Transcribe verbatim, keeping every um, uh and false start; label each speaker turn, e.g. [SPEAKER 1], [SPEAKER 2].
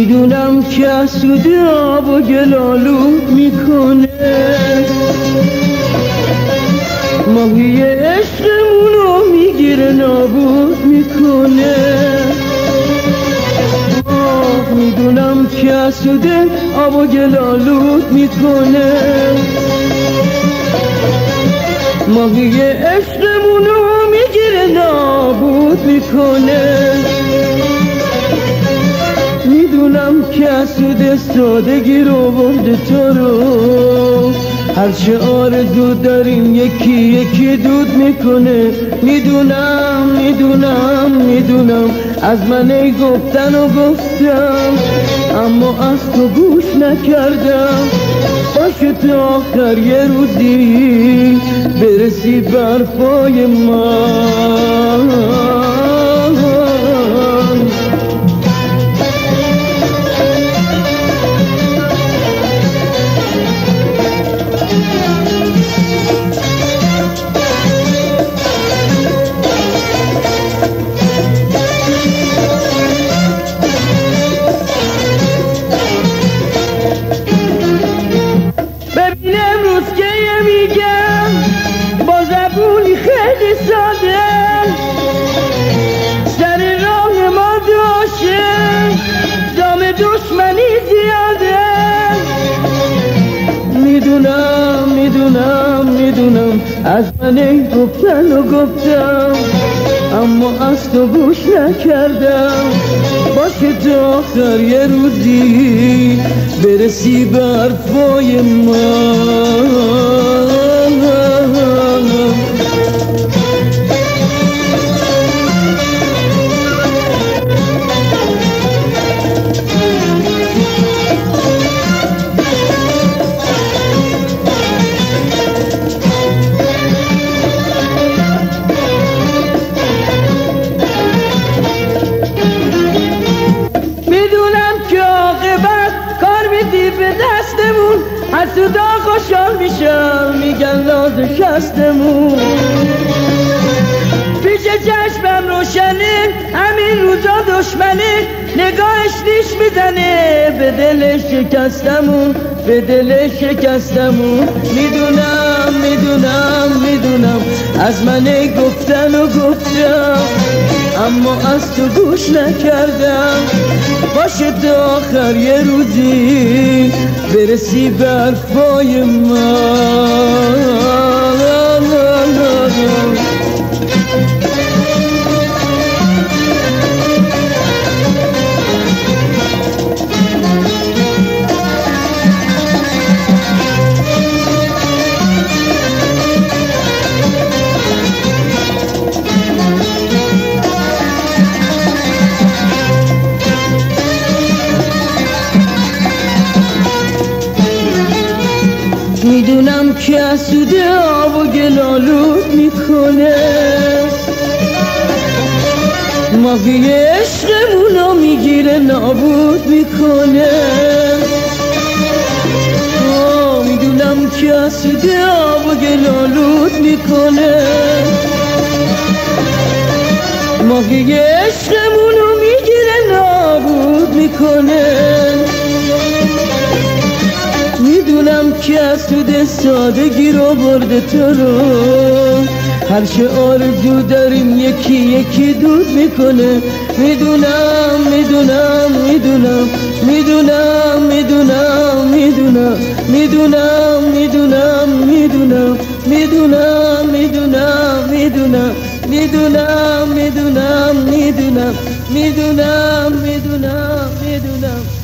[SPEAKER 1] میدونم که حسودی آب و گل آلود میکنه، ماهی عشقمونو میگیره نابود میکنه. آه میدونم که حسوده آب و گل آلود میکنه، ماهی عشقمونو میگیره نابود میکنه. میدونم که حسود سادگی رو برده تو رو، هرچه آرزو داریم یکی یکی دود میکنه. میدونم میدونم میدونم از من ای گفتن و گفتم، اما از تو گوش نکردم. باشه تا آخر یه روزی برسی برپای من. ببین امروز که میگم با زبونی خیلی ساده، سر راه ما داشه دام دشمنی زیاده. میدونم میدونم میدونم از من این گفتن و گفتم، اما از تو گوش نکردم. باشه تا آخر یه روزی برسی برپای من. به دستمون حسودا خوشحال میشم، میگن ناز شستمون. پیش چشمم روشنه همین روزا دشمنه، نگاهش نیش میزنه به دل شکستمون، به دل شکستمون. میدونم میدونم میدونم از من گفتن و گفتم، اما از تو گوش نکردم. باشه تا آخر یه روزی برسی برپای من. میدونم که حسوده آب و گل آلود میکنه، ماهی عشقمونو میگیره نابود میکنه. آه میدونم که حسوده آب و گل آلود میکنه، ماهی عشقمونو میگیره نابود میکنه. میدونم که حسود سادگی رو برده تو رو، هرچه آرزو داریم یکی یکی دود میکنه. میدونم میدونم میدونم میدونم میدونم میدونم میدونم میدونم میدونم میدونم میدونم میدونم میدونم میدونم میدونم میدونم میدونم میدونم